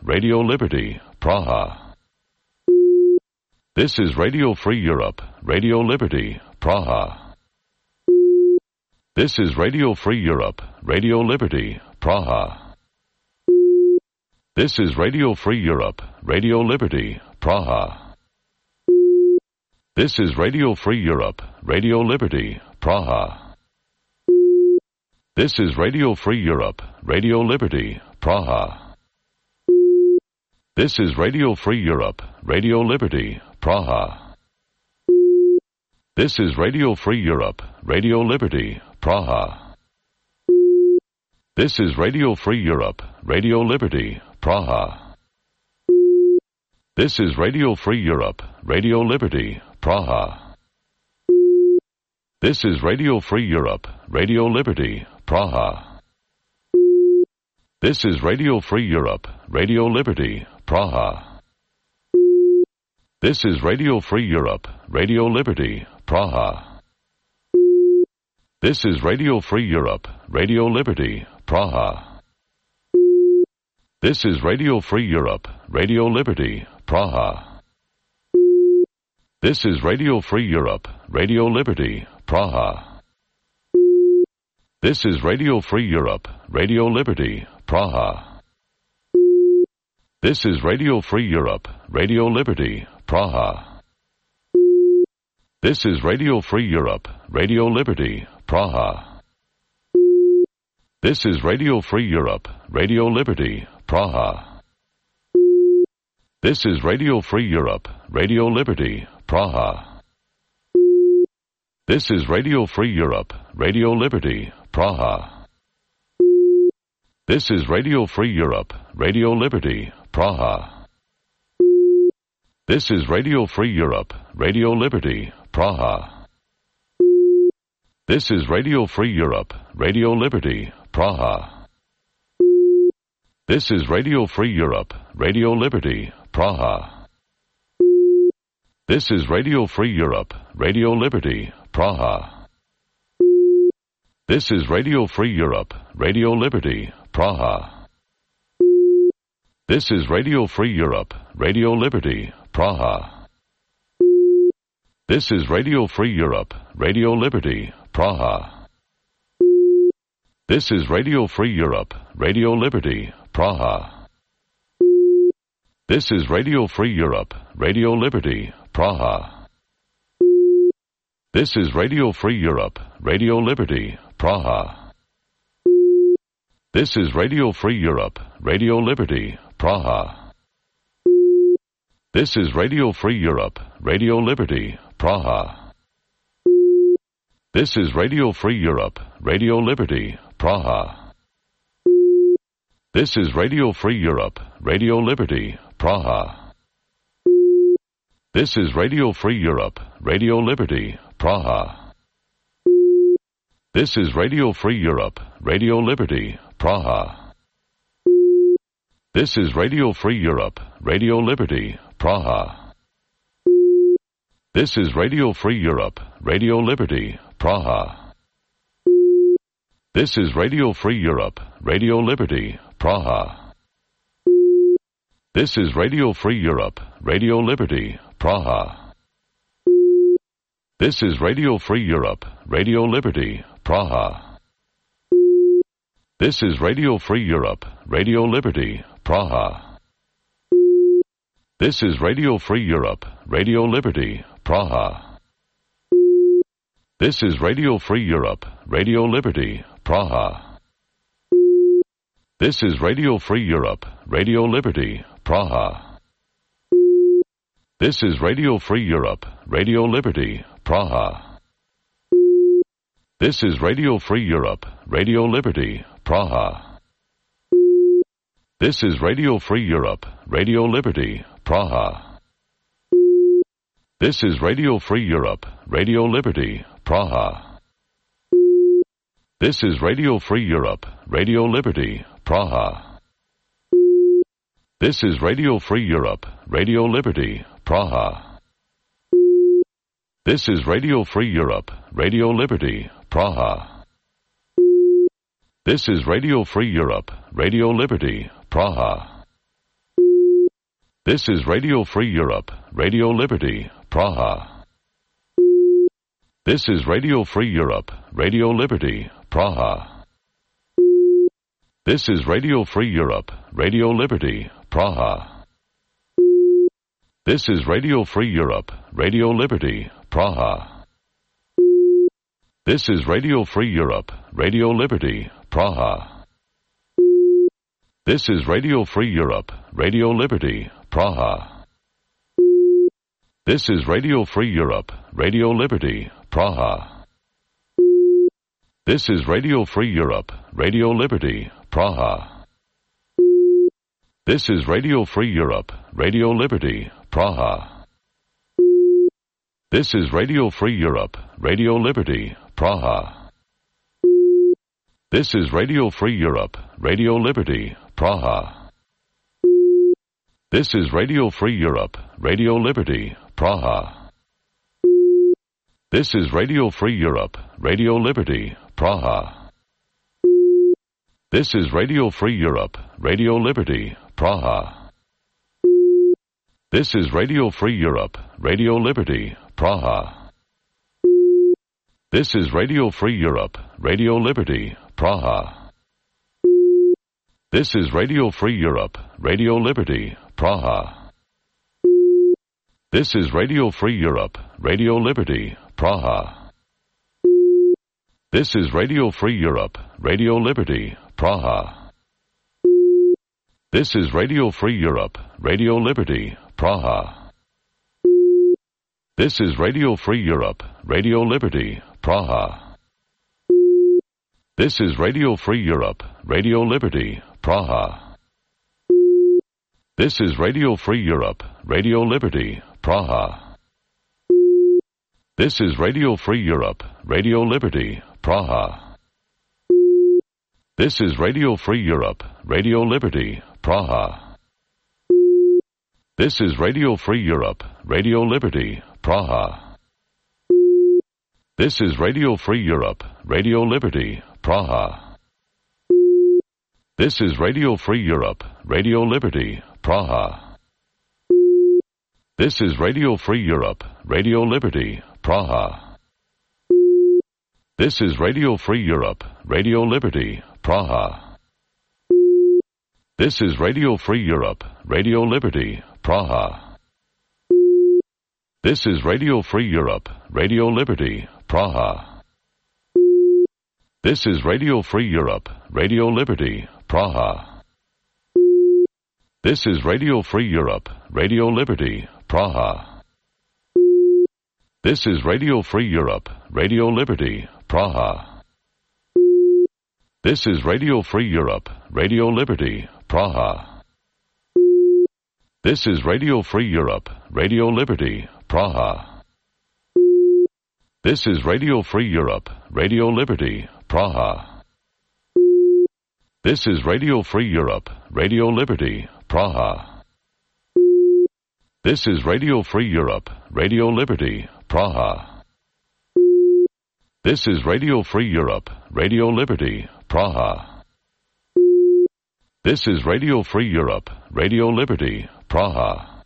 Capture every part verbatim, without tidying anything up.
Radio Liberty, Praha. This is Radio Free Europe, Radio Liberty, Praha. This is Radio Free Europe, Radio Liberty, Praha. This is Radio Free Europe, Radio Liberty, Praha. This is Radio Free Europe, Radio Liberty, Praha. This is Radio Free Europe, Radio Liberty, Praha. This is Radio Free Europe, Radio Liberty, Praha. This is Radio Free Europe, Radio Liberty, Praha. This is Radio Free Europe, Radio Liberty, Praha. This is Radio Free Europe, Radio Liberty, Praha. This is Radio Free Europe, Radio Liberty, Praha. This is Radio Free Europe, Radio Liberty, Praha. This is Radio Free Europe, Radio Liberty, Praha. This is Radio Free Europe, Radio Liberty, Praha. This is Radio Free Europe, Radio Liberty, Praha. This is Radio Free Europe, Radio Liberty, Praha. This is Radio Free Europe, Radio Liberty, Praha. This is Radio Free Europe, Radio Liberty, Praha. This is Radio Free Europe, Radio Liberty, Praha. This is Radio Free Europe, Radio Liberty, Praha. This is Radio Free Europe, Radio Liberty, Praha. This is Radio Free Europe, Radio Liberty, Praha. This is Radio Free Europe, Radio Liberty, Praha. This is Radio Free Europe, Radio Liberty, Praha. This is Radio Free Europe, Radio Liberty, Praha. This is Radio Free Europe, Radio Liberty, Praha. This is Radio Free Europe, Radio Liberty, Praha. This is Radio Free Europe, Radio Liberty, Praha. This is Radio Free Europe, Radio Liberty, Praha. This is Radio Free Europe, Radio Liberty, Praha. This is Radio Free Europe, Radio Liberty, Praha. This is Radio Free Europe, Radio Liberty, Praha. This is Radio Free Europe, Radio Liberty, Praha. This is Radio Free Europe, Radio Liberty, Praha. This is Radio Free Europe, Radio Liberty, Praha. This is Radio Free Europe, Radio Liberty, Praha. This is Radio Free Europe, Radio Liberty, Praha. This is Radio Free Europe, Radio Liberty, Praha. This is Radio Free Europe, Radio Liberty, Praha. This is Radio Free Europe, Radio Liberty, Praha. This is Radio Free Europe, Radio Liberty, Praha. This is Radio Free Europe, Radio Liberty, Praha. This is Radio Free Europe, Radio Liberty, Praha. This is Radio Free Europe, Radio Liberty, Praha. This is Radio Free Europe, Radio Liberty, Praha. This is Radio Free Europe, Radio Liberty, Praha. This is Radio Free Europe, Radio Liberty, Praha. This is Radio Free Europe, Radio Liberty, Praha. This is Radio Free Europe, Radio Liberty, Praha. This is Radio Free Europe, Radio Liberty, Praha. This is Radio Free Europe, Radio Liberty, Praha. This is Radio Free Europe, Radio Liberty, Praha. This is Radio Free Europe, Radio Liberty, Praha. This is Radio Free Europe, Radio Liberty, Praha. This is Radio Free Europe, Radio Liberty, Praha. This is Radio Free Europe, Radio Liberty, Praha. This is Radio Free Europe, Radio Liberty, Praha. This is Radio Free Europe, Radio Liberty, Praha. This is Radio Free Europe, Radio Liberty, Praha. This is Radio Free Europe, Radio Liberty, Praha. This is Radio Free Europe, Radio Liberty, Praha. This is Radio Free Europe, Radio Liberty, Praha. This is Radio Free Europe, Radio Liberty, Praha. This is Radio Free Europe, Radio Liberty, Praha. This is Radio Free Europe, Radio Liberty, Praha. This is Radio Free Europe, Radio Liberty, Praha. This is Radio Free Europe, Radio Liberty, Praha. This is Radio Free Europe, Radio Liberty, Praha. This is Radio Free Europe, Radio Liberty, Praha. This is Radio Free Europe, Radio Liberty, Praha. This is Radio Free Europe, Radio Liberty, Praha. This is Radio Free Europe, Radio Liberty, Praha. This is Radio Free Europe, Radio Liberty, Praha. This is Radio Free Europe, Radio Liberty, Praha. This is Radio Free Europe, Radio Liberty, Praha. This is Radio Free Europe, Radio Liberty, Praha. This is Radio Free Europe, Radio Liberty, Praha. This is Radio Free Europe, Radio Liberty, Praha. This is Radio Free Europe, Radio Liberty, Praha. This is Radio Free Europe, Radio Liberty, Praha. This is Radio Free Europe, Radio Liberty, Praha. This is Radio Free Europe, Radio Liberty, Praha. This is Radio Free Europe, Radio Liberty, Praha. This is Radio Free Europe, Radio Liberty, Praha. This is Radio Free Europe, Radio Liberty, Praha. This is Radio Free Europe, Radio Liberty, Praha. This is Radio Free Europe, Radio Liberty, Praha. This is Radio Free Europe, Radio Liberty, Praha. This is Radio Free Europe, Radio Liberty, Praha. This is Radio Free Europe, Radio Liberty, Praha. This is Radio Free Europe, Radio Liberty, Praha. This is Radio Free Europe, Radio Liberty, Praha. This is Radio Free Europe, Radio Liberty, Praha. This is Radio Free Europe, Radio Liberty, Praha. This is Radio Free Europe, Radio Liberty, Praha. This is Radio Free Europe, Radio Liberty, Praha. This is Radio Free Europe, Radio Liberty, Praha. This is Radio Free Europe, Radio Liberty, Praha.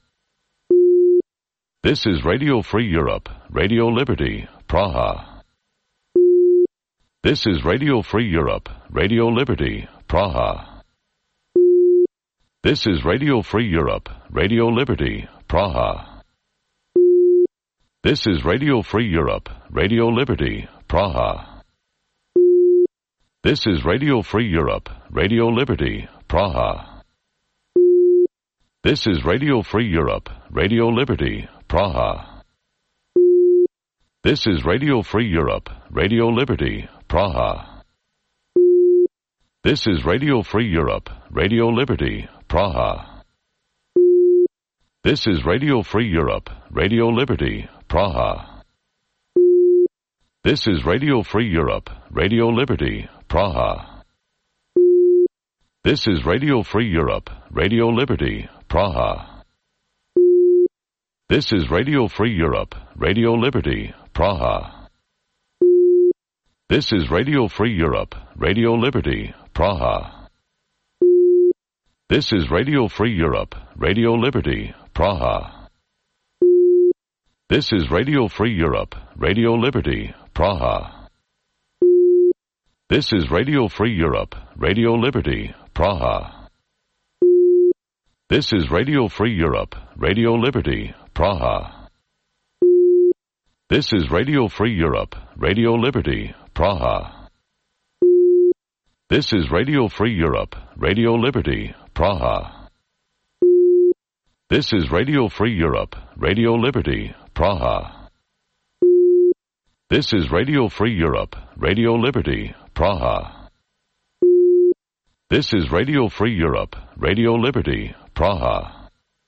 This is Radio Free Europe, Radio Liberty, Praha. This is Radio Free Europe, Radio Liberty, Praha. This is Radio Free Europe, Radio Liberty, Praha. This is Radio Free Europe, Radio Liberty, Praha. This is Radio Free Europe, Radio Liberty, Praha. This is Radio Free Europe, Radio Liberty, Praha. This is Radio Free Europe, Radio Liberty, Praha. This is Radio Free Europe, Radio Liberty, Praha. This is Radio Free Europe, Radio Liberty, Praha. This is Radio Free Europe, Radio Liberty, Praha. This is Radio Free Europe, Radio Liberty, Praha. This is Radio Free Europe, Radio Liberty, Praha. This is Radio Free Europe, Radio Liberty, Praha. This is Radio Free Europe, Radio Liberty, Praha. This is Radio Free Europe, Radio Liberty, Praha. This is Radio Free Europe, Radio Liberty, Praha. This is Radio Free Europe, Radio Liberty, Praha. This is Radio Free Europe, Radio Liberty, Praha. This is Radio Free Europe, Radio Liberty, Praha. This is Radio Free Europe, Radio Liberty, Praha. This is Radio Free Europe, Radio Liberty, Praha. This is Radio Free Europe, Radio Liberty, Praha.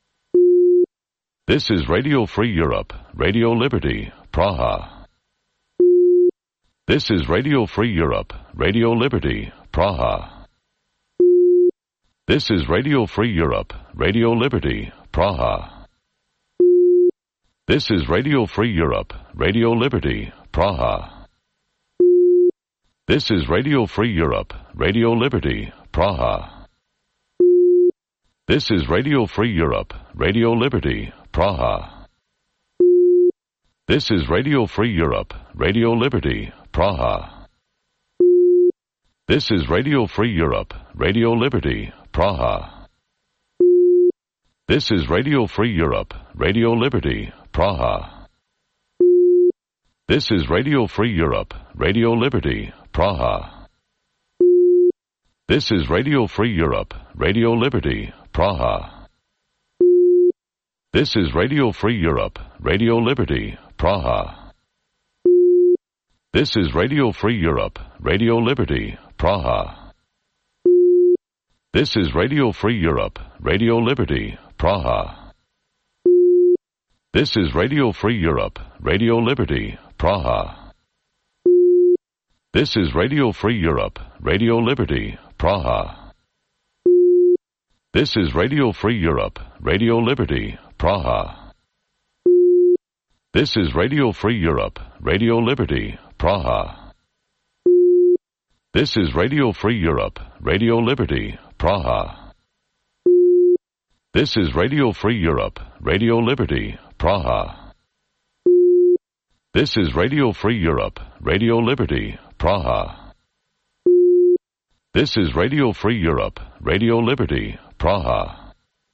This is Radio Free Europe, Radio Liberty, Praha. This is Radio Free Europe, Radio Liberty, Praha. This is Radio Free Europe, Radio Liberty, Praha. This is Radio Free Europe, Radio Liberty, Praha. This is Radio Free Europe, Radio Liberty, Praha. This is Radio Free Europe, Radio Liberty, Praha. This is Radio Free Europe, Radio Liberty, Praha. This is Radio Free Europe, Radio Liberty, Praha. This is Radio Free Europe, Radio Liberty, Praha. This is Radio Free Europe, Radio Liberty, Praha. This is Radio Free Europe, Radio Liberty, Praha. This is Radio Free Europe, Radio Liberty, Praha. This is Radio Free Europe, Radio Liberty, Praha. This is Radio Free Europe, Radio Liberty, Praha. This is Radio Free Europe, Radio Liberty, Praha. This is Radio Free Europe, Radio Liberty, Praha. This is Radio Free Europe, Radio Liberty, Praha. This is Radio Free Europe, Radio Liberty, Praha. This is Radio Free Europe, Radio Liberty, Praha. This is Radio Free Europe, Radio Liberty, Praha. This is Radio Free Europe, Radio Liberty, Praha. This is Radio Free Europe, Radio Liberty, Praha.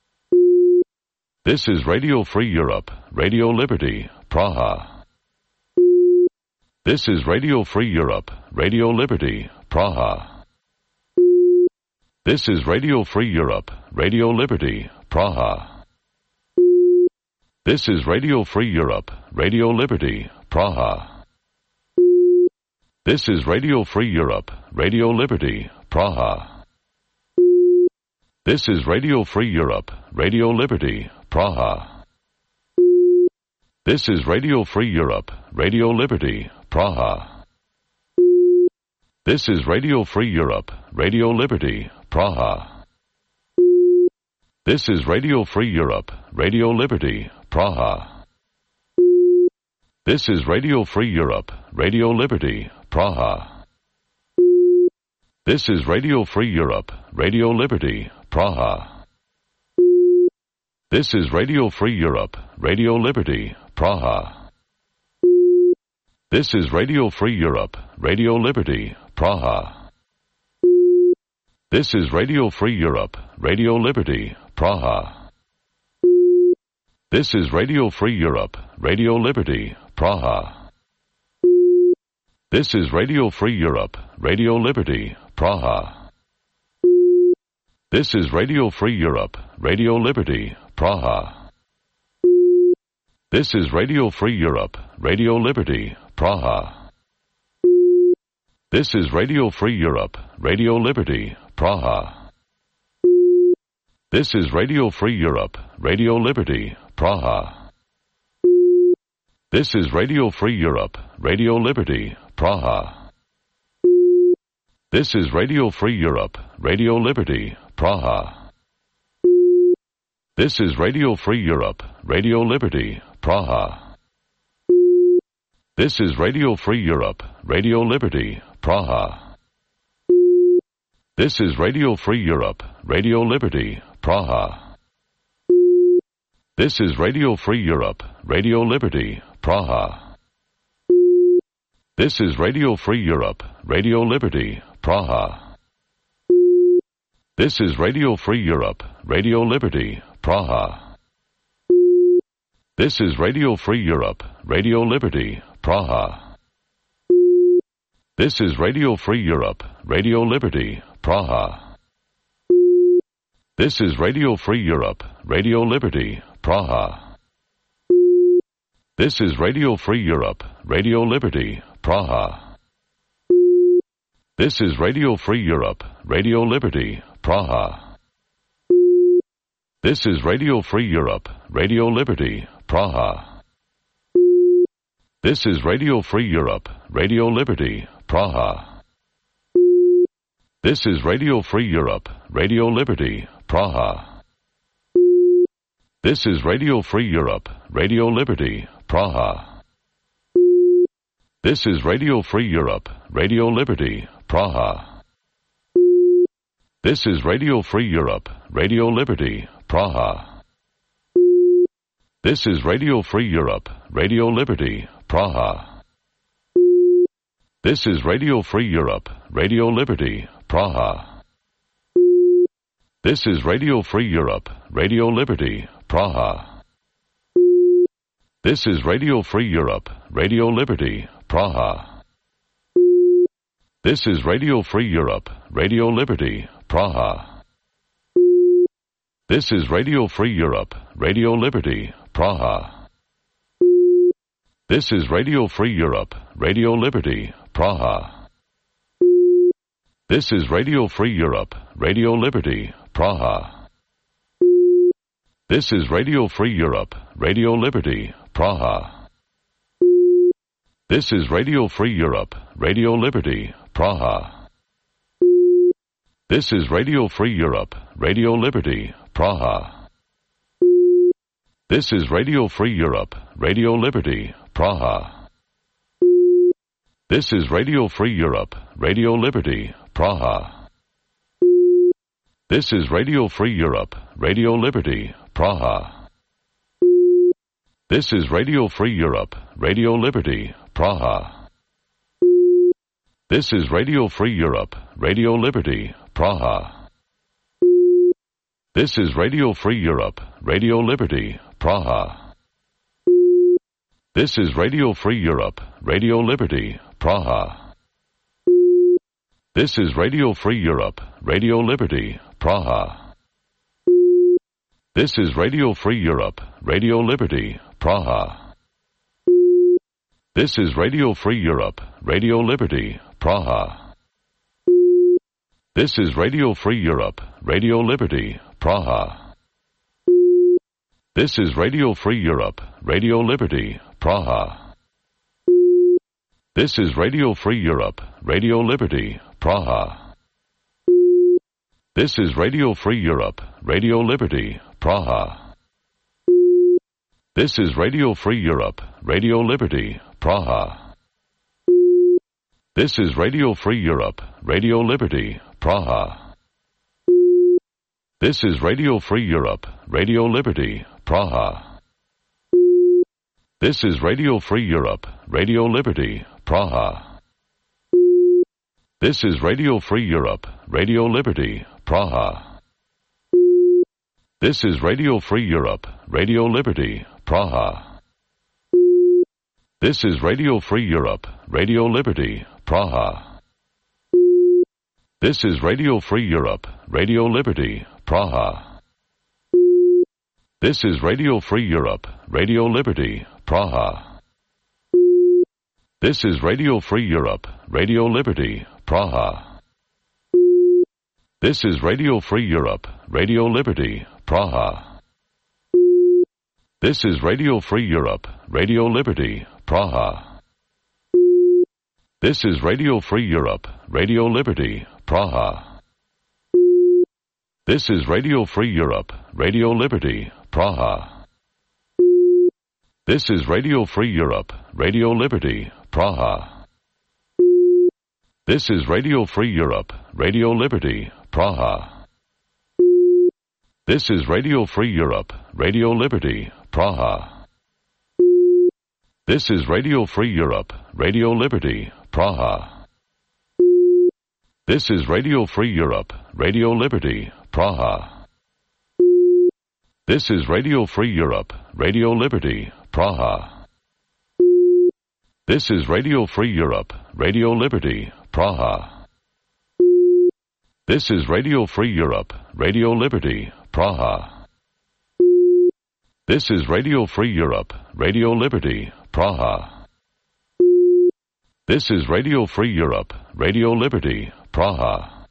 This is Radio Free Europe, Radio Liberty, Praha. This is Radio Free Europe, Radio Liberty, Praha. This is Radio Free Europe, Radio Liberty, Praha. This is Radio Free Europe, Radio Liberty, Praha. This is Radio Free Europe, Radio Liberty, Praha. This is Radio Free Europe, Radio Liberty, Praha. This is Radio Free Europe, Radio Liberty, Praha. This is Radio Free Europe, Radio Liberty, Praha. This is Radio Free Europe, Radio Liberty, Praha. This is Radio Free Europe, Radio Liberty, Praha. This is Radio Free Europe, Radio Liberty, Praha. This is Radio Free Europe, Radio Liberty, Praha. This is Radio Free Europe, Radio Liberty, Praha. This is Radio Free Europe, Radio Liberty, Praha. This is Radio Free Europe, Radio Liberty, Praha. This is Radio Free Europe, Radio Liberty, Praha. This is Radio Free Europe, Radio Liberty, Praha. This is Radio Free Europe, Radio Liberty, Praha. This is Radio Free Europe, Radio Liberty, Praha. This is Radio Free Europe, Radio Liberty, Praha. This is Radio Free Europe, Radio Liberty, Praha. This is Radio Free Europe, Radio Liberty, Praha. This is Radio Free Europe, Radio Liberty, Praha. This is Radio Free Europe, Radio Liberty, Praha. This is Radio Free Europe, Radio Liberty, Praha. This is Radio Free Europe, Radio Liberty, Praha. This is Radio Free Europe, Radio Liberty, Praha. This is Radio Free Europe, Radio Liberty, Praha. This is Radio Free Europe, Radio Liberty, Praha. This is Radio Free Europe, Radio Liberty, Praha. This is Radio Free Europe, Radio Liberty, Praha. This is Radio Free Europe, Radio Liberty, Praha. This is Radio Free Europe, Radio Liberty, Praha. This is Radio Free Europe, Radio Liberty, Praha. This is Radio Free Europe, Radio Liberty, Praha. This is Radio Free Europe, Radio Liberty, Praha. This is Radio Free Europe, Radio Liberty, Praha. This is Radio Free Europe, Radio Liberty, Praha. This is Radio Free Europe, Radio Liberty, Praha. This is Radio Free Europe, Radio Liberty, Praha. This is Radio Free Europe, Radio Liberty, Praha. This is Radio Free Europe, Radio Liberty, Praha. This is Radio Free Europe, Radio Liberty, Praha. This is Radio Free Europe, Radio Liberty, Praha. This is Radio Free Europe, Radio Liberty, Praha. This is Radio Free Europe, Radio Liberty, Praha. This is Radio Free Europe, Radio Liberty, Praha. This is Radio Free Europe, Radio Liberty, Praha. This is Radio Free Europe, Radio Liberty, Praha. This is Radio Free Europe, Radio Liberty, Praha. This is Radio Free Europe, Radio Liberty, Praha. This is Radio Free Europe, Radio Liberty, Praha. This is Radio Free Europe, Radio Liberty, Praha. This is Radio Free Europe, Radio Liberty, Praha. This is Radio Free Europe, Radio Liberty, Praha. This is Radio Free Europe, Radio Liberty, Praha. This is Radio Free Europe, Radio Liberty, Praha. This is Radio Free Europe, Radio Liberty, Praha. This is Radio Free Europe, Radio Liberty, Praha. This is Radio Free Europe, Radio Liberty, Praha. This is Radio Free Europe, Radio Liberty, Praha. This is Radio Free Europe, Radio Liberty, Praha. This is Radio Free Europe, Radio Liberty, Praha. This is Radio Free Europe, Radio Liberty, Praha. This is Radio Free Europe, Radio Liberty, Praha. This is Radio Free Europe, Radio Liberty, Praha. This is Radio Free Europe, Radio Liberty, Praha. This is Radio Free Europe, Radio Liberty, Praha. This is Radio Free Europe, Radio Liberty, Praha. This is Radio Free Europe, Radio Liberty, Praha. This is Radio Free Europe, Radio Liberty, Praha. This is Radio Free Europe, Radio Liberty, Praha. This is Radio Free Europe, Radio Liberty, Praha. This is Radio Free Europe, Radio Liberty, Praha. This is Radio Free Europe, Radio Liberty, Praha. This is Radio Free Europe, Radio Liberty, Praha. This is Radio Free Europe, Radio Liberty, Praha. This is Radio Free Europe, Radio Liberty, Praha. This is Radio Free Europe, Radio Liberty, Praha. This is Radio Free Europe, Radio Liberty, Praha. This is Radio Free Europe, Radio Liberty, Praha. This is Radio Free Europe, Radio Liberty, Praha. This is Radio Free Europe, Radio Liberty, Praha. This is Radio Free Europe, Radio Liberty, Praha. This is Radio Free Europe, Radio Liberty, Praha. This is Radio Free Europe, Radio Liberty, Praha. This is Radio Free Europe, Radio Liberty, Praha. This is Radio Free Europe, Radio Liberty, Praha.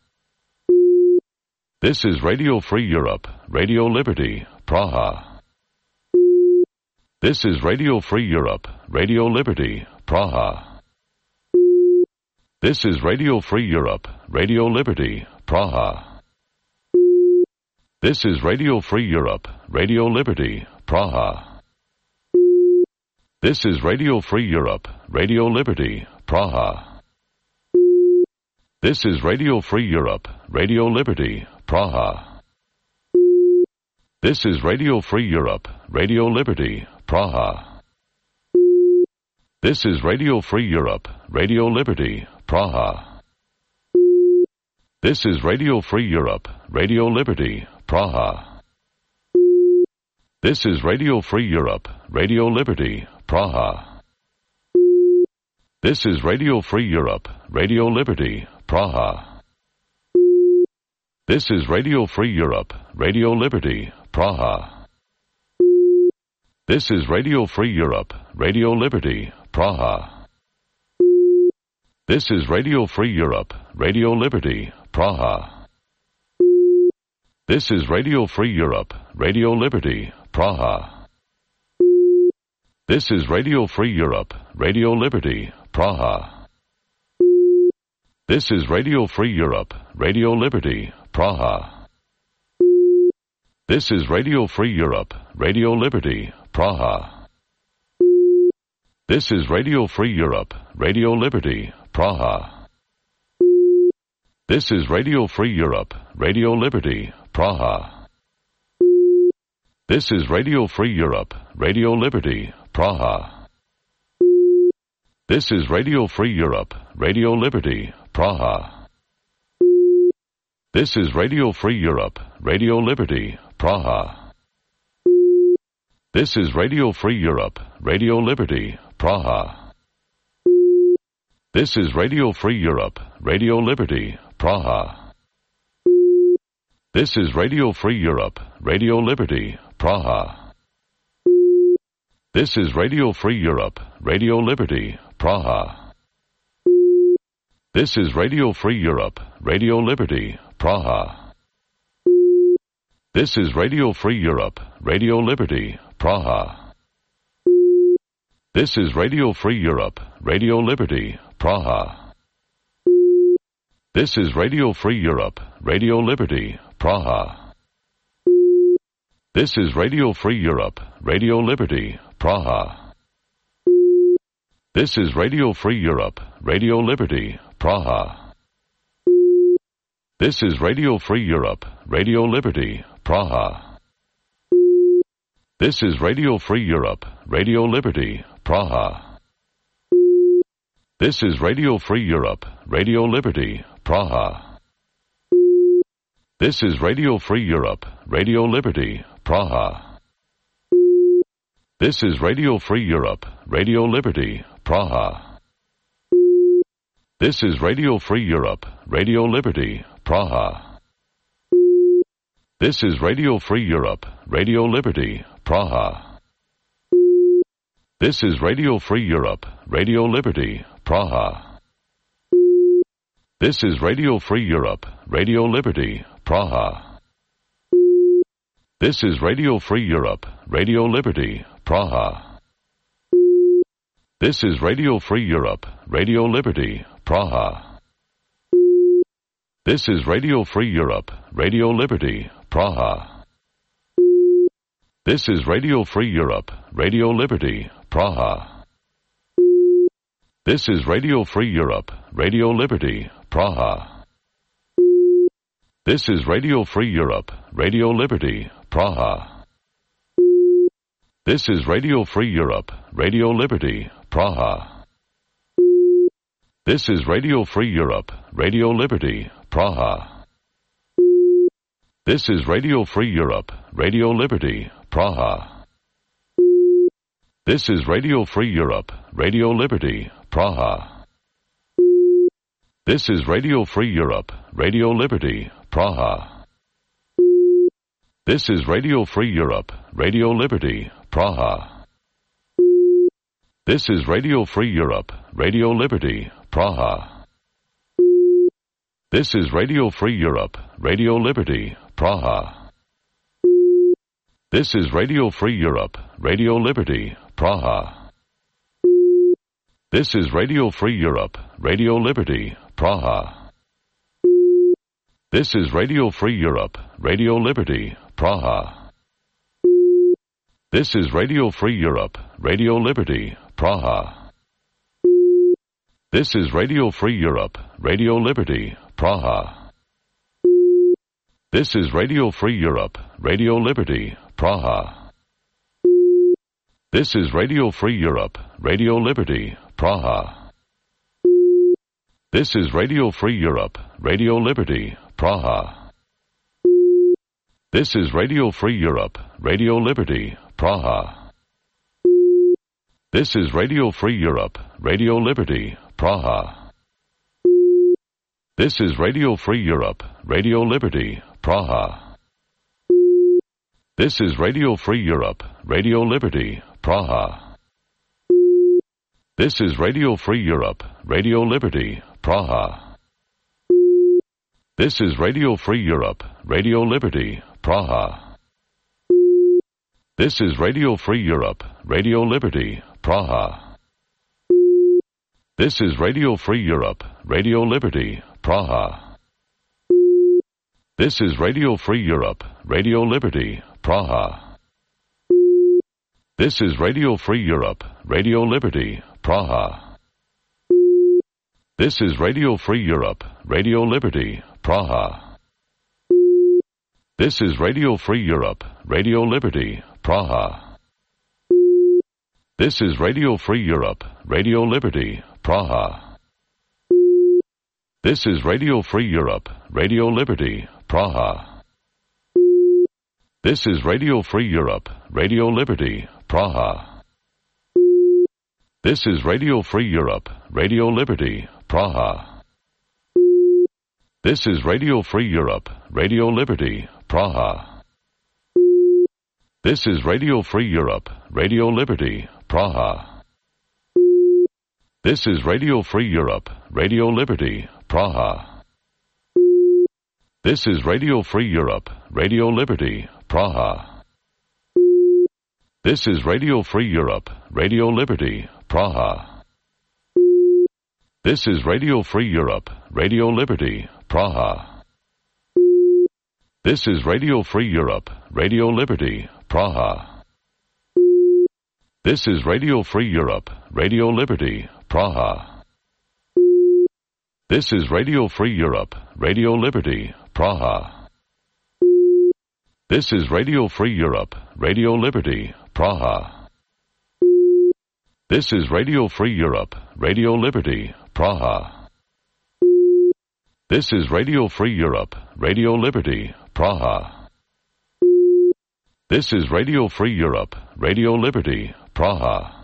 This is Radio Free Europe, Radio Liberty, Praha. This is Radio Free Europe, Radio Liberty, Praha. This is Radio Free Europe, Radio Liberty, Praha. This is Radio Free Europe, Radio Liberty, Praha. This is Radio Free Europe, Radio Liberty, Praha. This is Radio Free Europe, Radio Liberty, Praha. This is Radio Free Europe, Radio Liberty, Praha. This is Radio Free Europe, Radio Liberty, Praha. This is Radio Free Europe, Radio Liberty, Praha. This is Radio Free Europe, Radio Liberty, Praha. This is Radio Free Europe, Radio Liberty, Praha. This is Radio Free Europe, Radio Liberty, Praha. This is Radio Free Europe, Radio Liberty, Praha. This is Radio Free Europe, Radio Liberty, Praha. This is Radio Free Europe, Radio Liberty, Praha. This is Radio Free Europe, Radio Liberty, Praha. This is Radio Free Europe, Radio Liberty, Praha. This is Radio Free Europe, Radio Liberty, Praha. This is Radio Free Europe, Radio Liberty, Praha. This is Radio Free Europe, Radio Liberty, Praha. This is Radio Free Europe, Radio Liberty, Praha. This is Radio Free Europe, Radio Liberty, Praha. This is Radio Free Europe, Radio Liberty, Praha. This is Radio Free Europe, Radio Liberty, Praha. This is Radio Free Europe, Radio Liberty, Praha. This is Radio Free Europe, Radio Liberty, Praha. This is Radio Free Europe, Radio Liberty, Praha. This is Radio Free Europe, Radio Liberty, Praha. This is Radio Free Europe, Radio Liberty, Praha. This is Radio Free Europe, Radio Liberty, Praha. This is Radio Free Europe, Radio Liberty, Praha. This is Radio Free Europe, Radio Liberty, Praha. This is Radio Free Europe, Radio Liberty, Praha. This is Radio Free Europe, Radio Liberty, Praha. This is Radio Free Europe, Radio Liberty, Praha. This is Radio Free Europe, Radio Liberty, Praha. This is Radio Free Europe, Radio Liberty, Praha. This is Radio Free Europe, Radio Liberty, Praha. This is Radio Free Europe, Radio Liberty, Praha. This is Radio Free Europe, Radio Liberty, Praha. This is Radio Free Europe, Radio Liberty, Praha. This is Radio Free Europe, Radio Liberty, Praha. This is Radio Free Europe, Radio Liberty, Praha. This is Radio Free Europe, Radio Liberty, Praha. This is Radio Free Europe, Radio Liberty, Praha. This is Radio Free Europe, Radio Liberty, Praha. This is Radio Free Europe, Radio Liberty, Praha. This is Radio Free Europe, Radio Liberty, Praha. This is Radio Free Europe, Radio Liberty, Praha. This is Radio Free Europe, Radio Liberty, Praha. This is Radio Free Europe, Radio Liberty, Praha. This is Radio Free Europe, Radio Liberty, Praha. This is Radio Free Europe, Radio Liberty, Praha. This is Radio Free Europe, Radio Liberty, Praha. This is Radio Free Europe, Radio Liberty, Praha. This is Radio Free Europe, Radio Liberty, Praha. This is Radio Free Europe, Radio Liberty, Praha. This is Radio Free Europe, Radio Liberty, Praha. This is Radio Free Europe, Radio Liberty, Praha. This is Radio Free Europe, Radio Liberty, Praha. This is Radio Free Europe, Radio Liberty, Praha. This is Radio Free Europe, Radio Liberty, Praha. This is Radio Free Europe, Radio Liberty, Praha. This is Radio Free Europe, Radio Liberty, Praha. This is Radio Free Europe, Radio Liberty, Praha. This is Radio Free Europe, Radio Liberty, Praha. This is Radio Free Europe, Radio Liberty, Praha. This is Radio Free Europe, Radio Liberty, Praha. This is Radio Free Europe, Radio Liberty, Praha. This is Radio Free Europe, Radio Liberty, Praha. This is Radio Free Europe, Radio Liberty, Praha. This is Radio Free Europe, Radio Liberty, Praha. This is Radio Free Europe, Radio Liberty, Praha. This is Radio Free Europe, Radio Liberty, Praha. This is Radio Free Europe, Radio Liberty, Praha. This is Radio Free Europe, Radio Liberty, Praha. This is Radio Free Europe, Radio Liberty, Praha. This is Radio Free Europe, Radio Liberty, Praha. This is Radio Free Europe, Radio Liberty, Praha. This is Radio Free Europe, Radio Liberty, Praha. This is Radio Free Europe, Radio Liberty, Praha. This is Radio Free Europe, Radio Liberty, Praha. This is Radio Free Europe, Radio Liberty, Praha. This is Radio Free Europe, Radio Liberty, Praha. This is Radio Free Europe, Radio Liberty, Praha. This is Radio Free Europe, Radio Liberty, Praha. This is Radio Free Europe, Radio Liberty, Praha. This is Radio Free Europe, Radio Liberty, Praha. This is Radio Free Europe, Radio Liberty, Praha. This is Radio Free Europe, Radio Liberty, Praha. This is Radio Free Europe, Radio Liberty, Praha. This is Radio Free Europe, Radio Liberty, Praha. This is Radio Free Europe, Radio Liberty, Praha.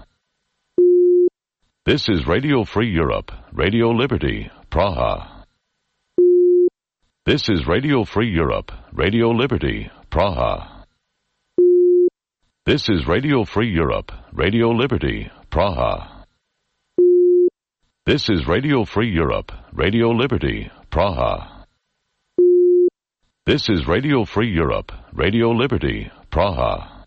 This is Radio Free Europe, Radio Liberty, Praha. This is Radio Free Europe, Radio Liberty, Praha. This is Radio Free Europe, Radio Liberty, Praha. This is Radio Free Europe, Radio Liberty, Praha. This is Radio Free Europe, Radio Liberty, Praha.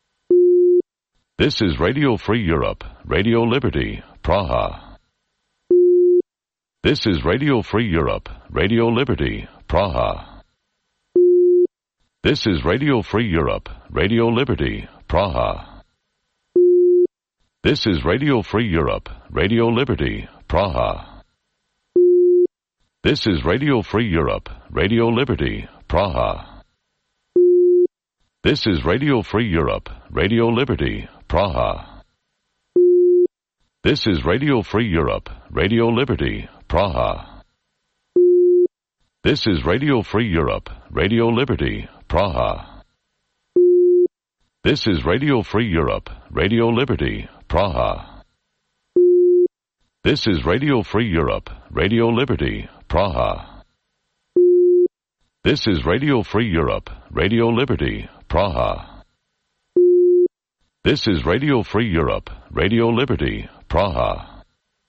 This is Radio Free Europe, Radio Liberty, Praha. This is Radio Free Europe, Radio Liberty, Praha. This is Radio Free Europe, Radio Liberty, Praha. This is Radio Free Europe, Radio Liberty, Praha. This is Radio Free Europe, Radio Liberty, Praha. This is Radio Free Europe, Radio Liberty, Praha. This is Radio Free Europe, Radio Liberty, Praha. This is Radio Free Europe, Radio Liberty, Praha. This is Radio Free Europe, Radio Liberty, Praha. This is Radio Free Europe, Radio Liberty, Praha. This is Radio Free Europe, Radio Liberty, Praha. This is Radio Free Europe, Radio Liberty, Praha.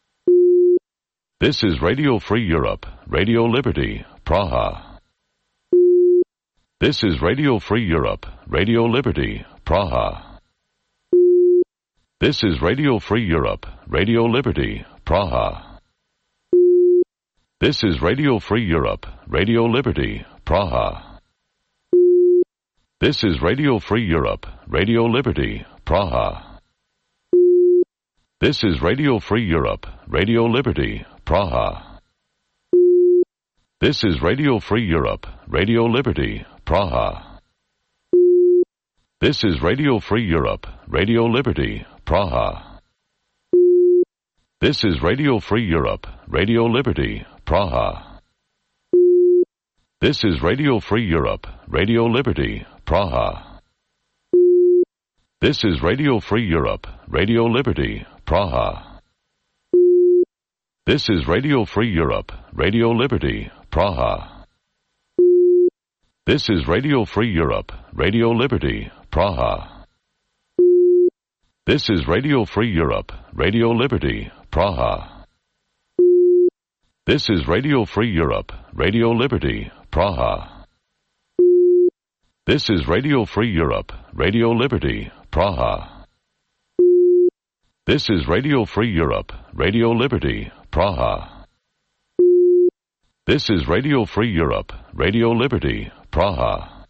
This is Radio Free Europe, Radio Liberty, Praha. This is Radio Free Europe, Radio Liberty, Praha. This is Radio Free Europe, Radio Liberty, Praha. This is Radio Free Europe, Radio Liberty, Praha. This is Radio Free Europe, Radio Liberty, Praha. This is Radio Free Europe, Radio Liberty, Praha. This is Radio Free Europe, Radio Liberty, Praha. This is Radio Free Europe, Radio Liberty, Praha. This is Radio Free Europe, Radio Liberty, Praha. This is Radio Free Europe, Radio Liberty, Praha. This is Radio Free Europe, Radio Liberty, Praha. This is Radio Free Europe, Radio Liberty, Praha. This is Radio Free Europe, Radio Liberty, Praha. This is Radio Free Europe, Radio Liberty, Praha. This is Radio Free Europe, Radio Liberty, Praha. This is Radio Free Europe, Radio Liberty, Praha. This is Radio Free Europe, Radio Liberty, Praha. This is Radio Free Europe, Radio Liberty, Praha.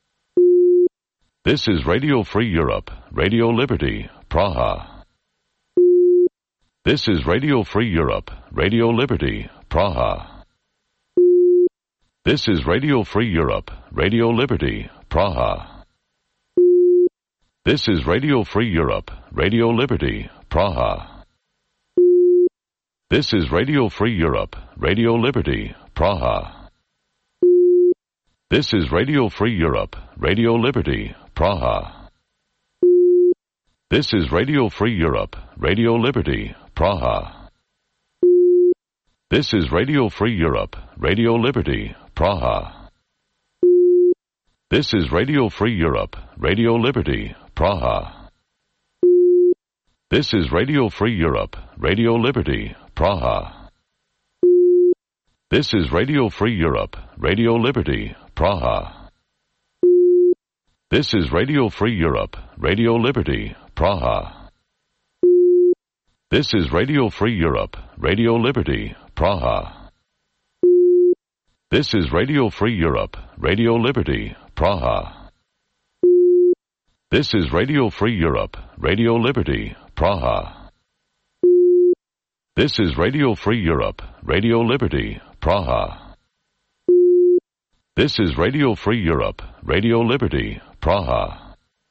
This is Radio Free Europe, Radio Liberty, Praha. This is Radio Free Europe, Radio Liberty, Praha. This is Radio Free Europe, Radio Liberty, Praha. This is Radio Free Europe, Radio Liberty, Praha. This is Radio Free Europe, Radio Liberty, Praha. This is Radio Free Europe, Radio Liberty, Praha. This is Radio Free Europe, Radio Liberty, Praha. This is Radio Free Europe, Radio Liberty, Praha. This is Radio Free Europe, Radio Liberty, Praha. This is Radio Free Europe, Radio Liberty, Praha. This is Radio Free Europe, Radio Liberty, Praha. This is Radio Free Europe, Radio Liberty, Praha. This is Radio Free Europe, Radio Liberty, Praha. This is Radio Free Europe, Radio Liberty, Praha. This is Radio Free Europe, Radio Liberty, Praha. This is Radio Free Europe, Radio Liberty, Praha. This is Radio Free Europe, Radio Liberty, Praha.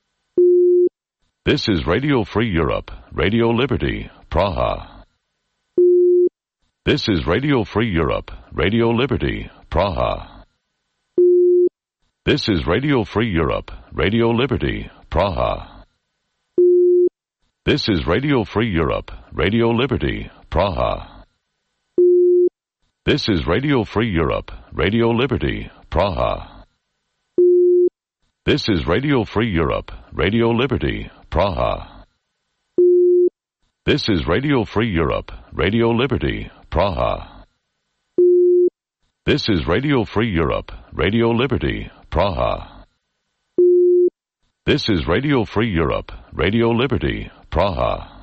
This is Radio Free Europe, Radio Liberty, Praha. This is Radio Free Europe, Radio Liberty, Praha. This is Radio Free Europe, Radio Liberty, Praha. This is Radio Free Europe, Radio Liberty, Praha. This is Radio Free Europe, Radio Liberty, Praha. This is Radio Free Europe, Radio Liberty, Praha. This is Radio Free Europe, Radio Liberty, Praha. This is Radio Free Europe, Radio Liberty, Praha. This is Radio Free Europe, Radio Liberty, Praha.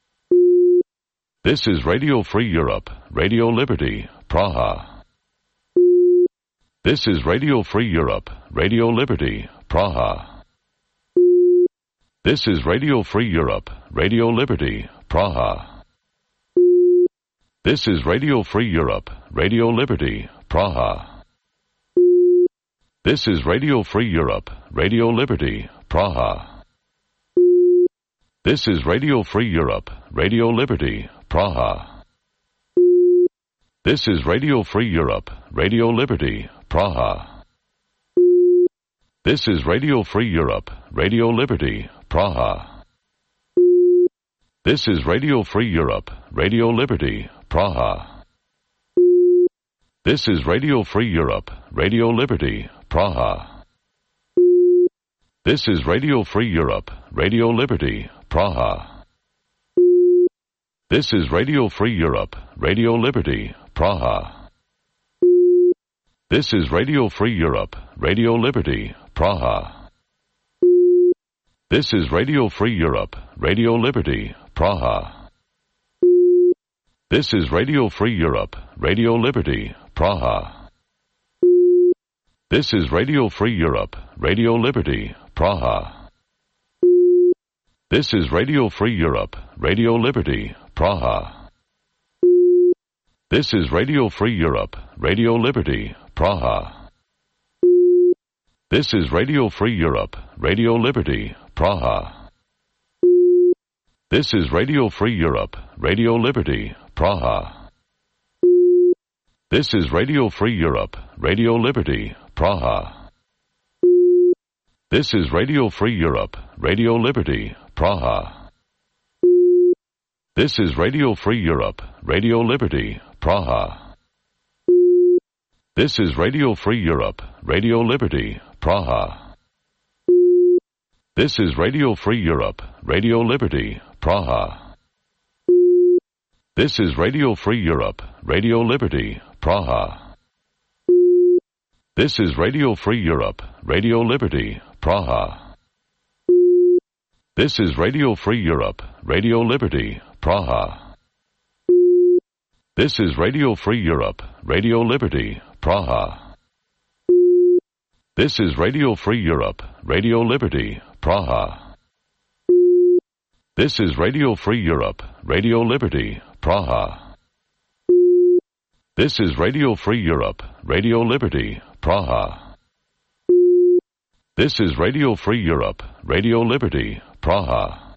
This is Radio Free Europe, Radio Liberty, Praha. This is Radio Free Europe, Radio Liberty, Praha. This is Radio Free Europe, Radio Liberty, Praha. This is Radio Free Europe, Radio Liberty, Praha. This is Radio Free Europe, Radio Liberty, Praha. This is Radio Free Europe, Radio Liberty, Praha. This is Radio Free Europe, Radio Liberty, Praha. This is Radio Free Europe, Radio Liberty, Praha. This is Radio Free Europe, Radio Liberty, Praha. This is Radio Free Europe, Radio Liberty, Praha. This is Radio Free Europe, Radio Liberty, Praha. This is Radio Free Europe, Radio Liberty, Praha. This is Radio Free Europe, Radio Liberty, Praha. This is Radio Free Europe, Radio Liberty, Praha. This is Radio Free Europe, Radio Liberty, Praha. This is Radio Free Europe, Radio Liberty, Praha. This is Radio Free Europe, Radio Liberty, Praha. This is Radio Free Europe, Radio Liberty, Praha. This is Radio Free Europe, Radio Liberty, Praha. This is Radio Free Europe, Radio Liberty, Praha. This is Radio Free Europe, Radio Liberty, Praha. This is Radio Free Europe, Radio Liberty, Praha. This is Radio Free Europe, Radio Liberty, Praha. This is Radio Free Europe, Radio Liberty, Praha. This is Radio Free Europe, Radio Liberty, Praha. This is Radio Free Europe, Radio Liberty, Praha. This is Radio Free Europe, Radio Liberty, Praha. This is Radio Free Europe, Radio Liberty, Praha. This is Radio Free Europe, Radio Liberty, Praha. This is Radio Free Europe, Radio Liberty, Praha. This is Radio Free Europe, Radio Liberty, Praha. This is Radio Free Europe, Radio Liberty, Praha. This is Radio Free Europe, Radio Liberty, Praha.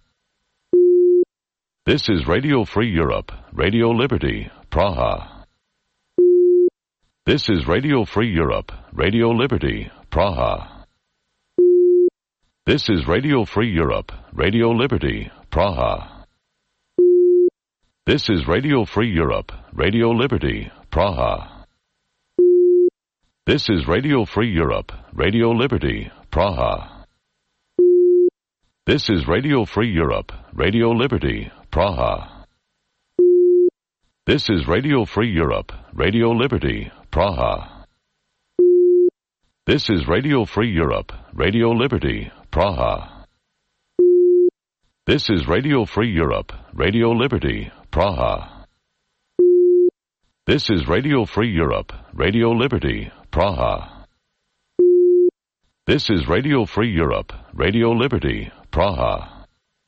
This is Radio Free Europe, Radio Liberty, Praha. This is Radio Free Europe, Radio Liberty, Praha. This is Radio Free Europe, Radio Liberty, Praha. This is Radio Free Europe, Radio Liberty, Praha. This is Radio Free Europe, Radio Liberty, Praha. This is Radio Free Europe, Radio Liberty, Praha. This is Radio Free Europe, Radio Liberty, Praha. This is Radio Free Europe, Radio Liberty, Praha. This is Radio Free Europe, Radio Liberty, Praha. This is Radio Free Europe, Radio Liberty, Praha. This is Radio Free Europe, Radio Liberty, Praha.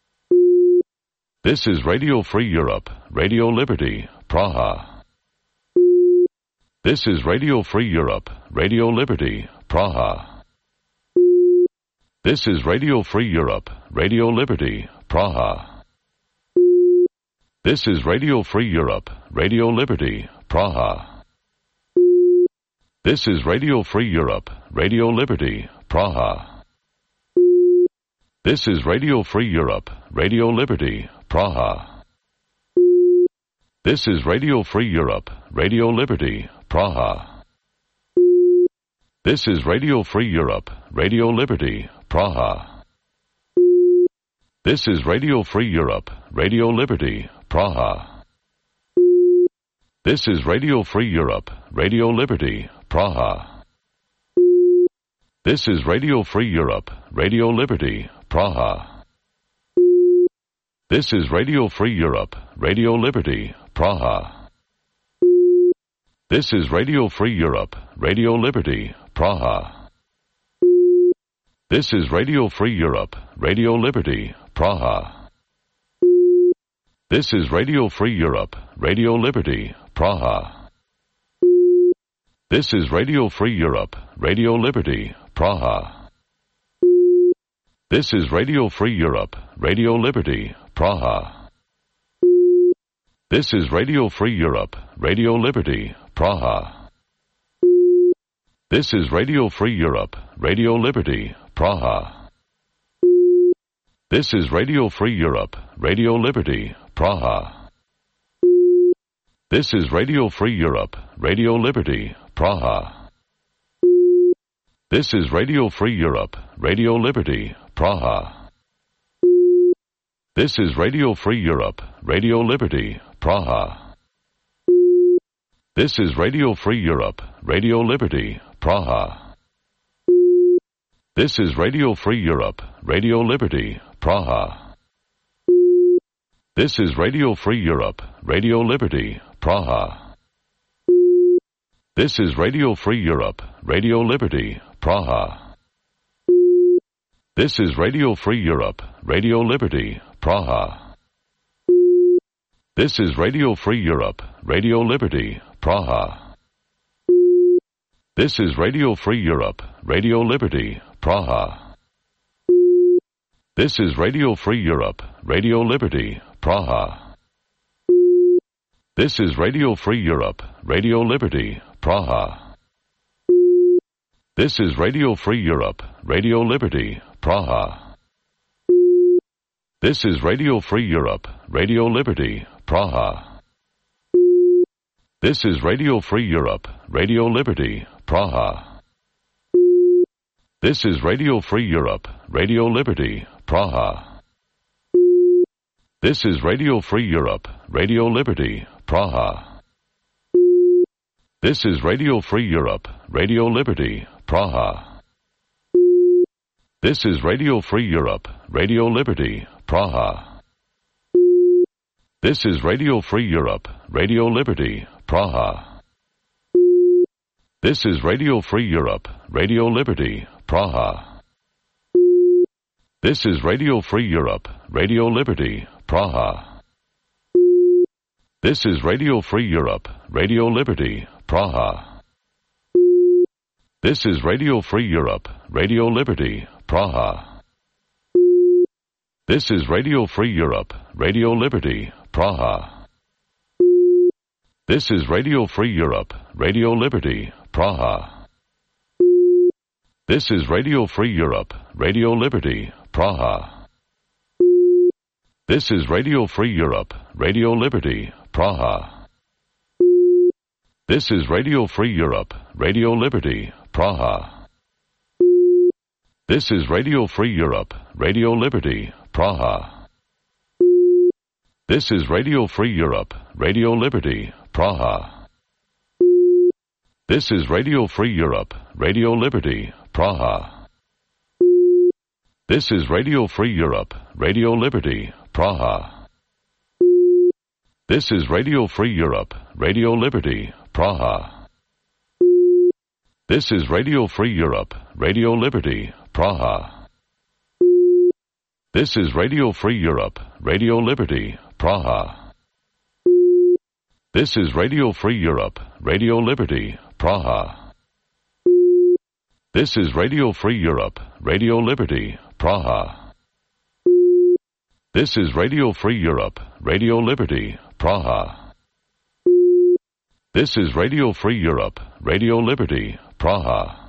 This is Radio Free Europe, Radio Liberty, Praha. This is Radio Free Europe, Radio Liberty, Praha. This is Radio Free Europe, Radio Liberty, Praha. This is Radio Free Europe, Radio Liberty, Praha. This is Radio Free Europe, Radio Liberty, Praha. This is Radio Free Europe, Radio Liberty, Praha. This is Radio Free Europe, Radio Liberty, Praha. This is Radio Free Europe, Radio Liberty, Praha. This is Radio Free Europe, Radio Liberty, Praha. This is Radio Free Europe, Radio Liberty, Praha. This is Radio Free Europe, Radio Liberty, Praha. This is Radio Free Europe, Radio Liberty, Praha. This is Radio Free Europe, Radio Liberty, Praha. This is Radio Free Europe, Radio Liberty, Praha. This is Radio Free Europe, Radio Liberty, Praha. This is Radio Free Europe, Radio Liberty, Praha. This is Radio Free Europe, Radio Liberty, Praha. This is Radio Free Europe, Radio Liberty, Praha. This is Radio Free Europe, Radio Liberty, Praha. This is Radio Free Europe, Radio Liberty, Praha. This is Radio Free Europe, Radio Liberty, Praha. This is Radio Free Europe, Radio Liberty, Praha. This is Radio Free Europe, Radio Liberty, Praha. This is Radio Free Europe, Radio Liberty, Praha. This is Radio Free Europe, Radio Liberty, Praha. This is Radio Free Europe, Radio Liberty, Praha. This is Radio Free Europe, Radio Liberty, Praha. This is Radio Free Europe, Radio Liberty, Praha. This is Radio Free Europe, Radio Liberty, Praha. This is Radio Free Europe, Radio Liberty, Praha. This is Radio Free Europe, Radio Liberty, Praha. This is Radio Free Europe, Radio Liberty, Praha. This is Radio Free Europe, Radio Liberty, Praha. This is Radio Free Europe, Radio Liberty, Praha. This is Radio Free Europe, Radio Liberty, Praha. This is Radio Free Europe, Radio Liberty, Praha. This is Radio Free Europe, Radio Liberty, Praha. This is Radio Free Europe, Radio Liberty, Praha. This is Radio Free Europe, Radio Liberty, Praha. This is Radio Free Europe, Radio Liberty, Praha. This is Radio Free Europe, Radio Liberty, Praha. This is Radio Free Europe, Radio Liberty, Praha. This is Radio Free Europe, Radio Liberty, Praha. This is Radio Free Europe, Radio Liberty, Praha. This is Radio Free Europe, Radio Liberty, Praha. This is Radio Free Europe, Radio Liberty, Praha. This is Radio Free Europe, Radio Liberty, Praha. This is Radio Free Europe, Radio Liberty, Praha. This is Radio Free Europe, Radio Liberty, Praha. This is Radio Free Europe, Radio Liberty, Praha. This is Radio Free Europe, Radio Liberty, Praha. This is Radio Free Europe, Radio Liberty, Praha. This is Radio Free Europe, Radio Liberty, Praha. This is Radio Free Europe, Radio Liberty, Praha. This is Radio Free Europe, Radio Liberty, Praha. This is Radio Free Europe, Radio Liberty, Praha. This is Radio Free Europe, Radio Liberty, Praha. This is Radio Free Europe, Radio Liberty, Praha. This is Radio Free Europe, Radio Liberty, Praha. This is Radio Free Europe, Radio Liberty, Praha.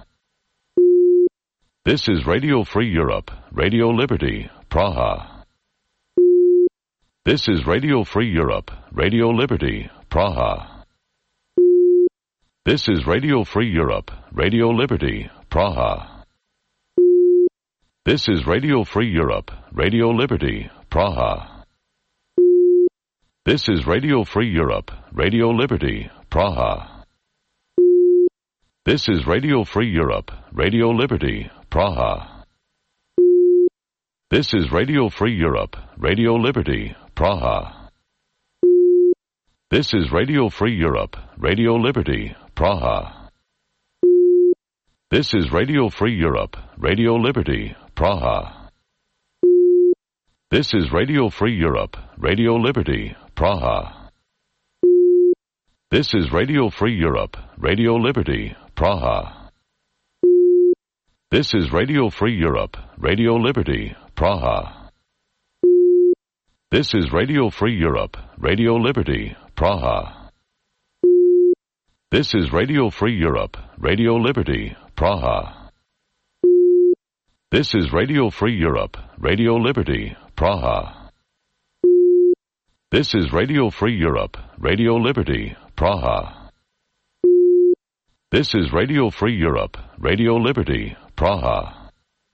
This is Radio Free Europe, Radio Liberty, Praha. This is Radio Free Europe, Radio Liberty, Praha. This is Radio Free Europe, Radio Liberty, Praha. This is Radio Free Europe, Radio Liberty, Praha. This is Radio Free Europe, Radio Liberty, Praha. This is Radio Free Europe, Radio Liberty, Praha. This is Radio Free Europe, Radio Liberty, Praha. This is Radio Free Europe, Radio Liberty, Praha. This is Radio Free Europe, Radio Liberty, Praha. This is Radio Free Europe, Radio Liberty, Praha. This is Radio Free Europe, Radio Liberty, Praha. This is Radio Free Europe, Radio Liberty, Praha. This is Radio Free Europe, Radio Liberty, Praha. This is Radio Free Europe, Radio Liberty, Praha. This is Radio Free Europe, Radio Liberty, Praha. This is Radio Free Europe, Radio Liberty, Praha. This is Radio Free Europe, Radio Liberty, Praha.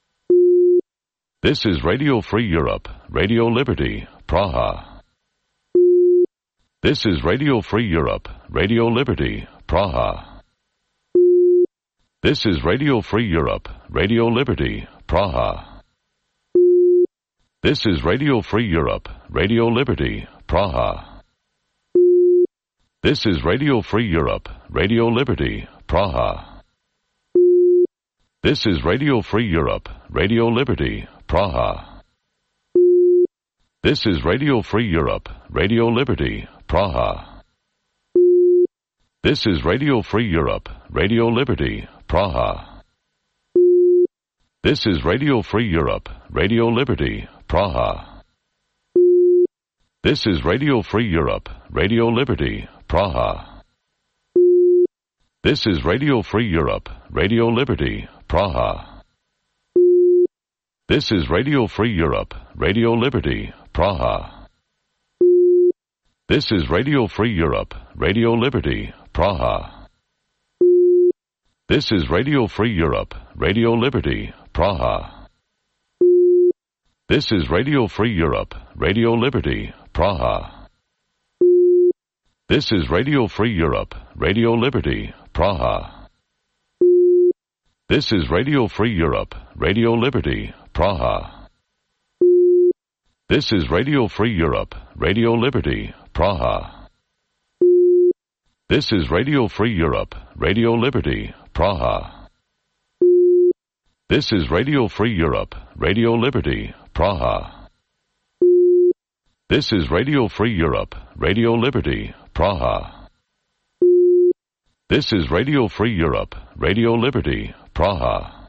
This is Radio Free Europe, Radio Liberty, Praha. This is Radio Free Europe, Radio Liberty, Praha. This is Radio Free Europe, Radio Liberty, Praha. This is Radio Free Europe, Radio Liberty, Praha. This is Radio Free Europe, Radio Liberty, Praha. This is Radio Free Europe, Radio Liberty, Praha. This is Radio Free Europe, Radio Liberty, Praha. This is Radio Free Europe, Radio Liberty, Praha. This is Radio Free Europe, Radio Liberty, Praha. This is Radio Free Europe, Radio Liberty, Praha. This is Radio Free Europe, Radio Liberty, Praha. This is Radio Free Europe, Radio Liberty, Praha. This is Radio Free Europe, Radio Liberty, Praha. This is Radio Free Europe, Radio Liberty, Praha. This is Radio Free Europe, Radio Liberty, Praha. This is Radio Free Europe, Radio Liberty, Praha. This is Radio Free Europe, Radio Liberty, Praha. This is Radio Free Europe, Radio Liberty, Praha. This is Radio Free Europe, Radio Liberty, Praha. This is Radio Free Europe, Radio Liberty, Praha. This is Radio Free Europe, Radio Liberty, Praha. This is Radio Free Europe, Radio Liberty, Praha.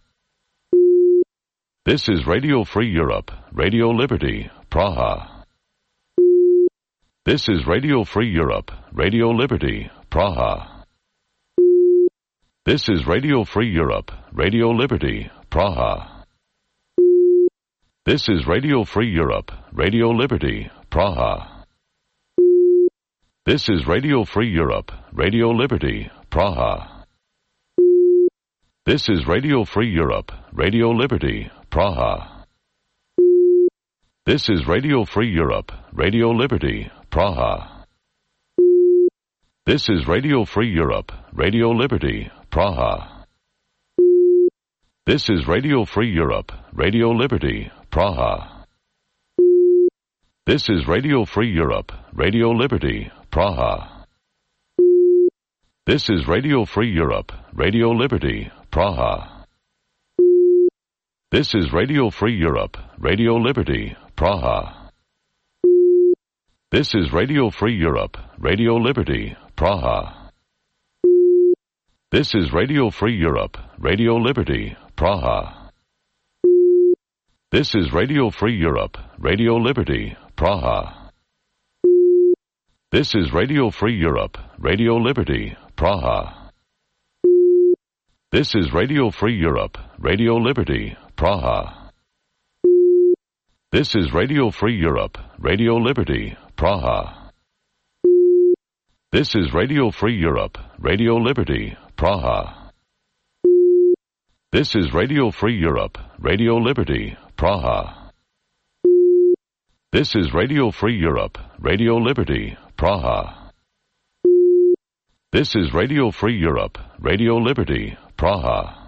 This is Radio Free Europe, Radio Liberty, Praha. This is Radio Free Europe, Radio Liberty, Praha. This is Radio Free Europe, Radio Liberty, Praha. This is Radio Free Europe, Radio Liberty, Praha. This is Radio Free Europe, Radio Liberty, Praha. This is Radio Free Europe, Radio Liberty, Praha. This is Radio Free Europe, Radio Liberty, Praha. This is Radio Free Europe, Radio Liberty, Praha. This is Radio Free Europe, Radio Liberty, Praha. This is Radio Free Europe, Radio Liberty, Praha. This is Radio Free Europe, Radio Liberty, Praha. This is Radio Free Europe, Radio Liberty, Praha. This is Radio Free Europe, Radio Liberty, Praha. This is Radio Free Europe, Radio Liberty, Praha. This is Radio Free Europe, Radio Liberty, Praha. This is Radio Free Europe, Radio Liberty, Praha. This is Radio Free Europe, Radio Liberty, Praha. This is Radio Free Europe, Radio Liberty, Praha. This is Radio Free Europe, Radio Liberty, Praha. This is Radio Free Europe, Radio Liberty, Praha. This is Radio Free Europe, Radio Liberty, Praha. This is Radio Free Europe, Radio Liberty, Praha.